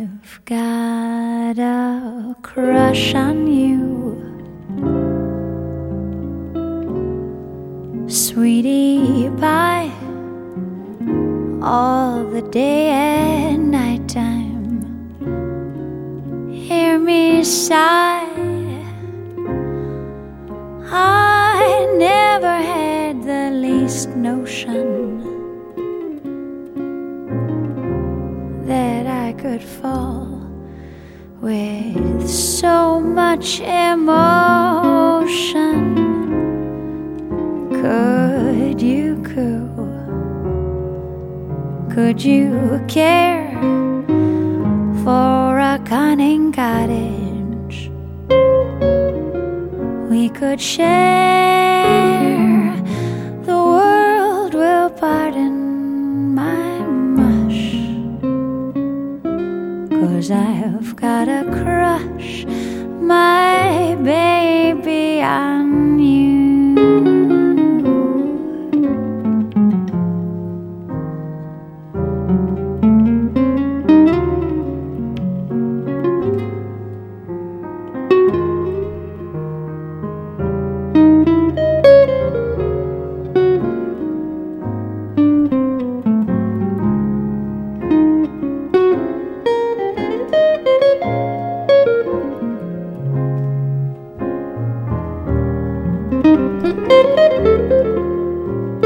I've got a crush on you, sweetie pie, all the day and night time. Hear me sigh, I never had the least notion that I could fall with so much emotion. Could you coo? Could you care for a cunning cottage? We could share, the world will pardon my mush, 'cause I've got a crush, my baby, on you.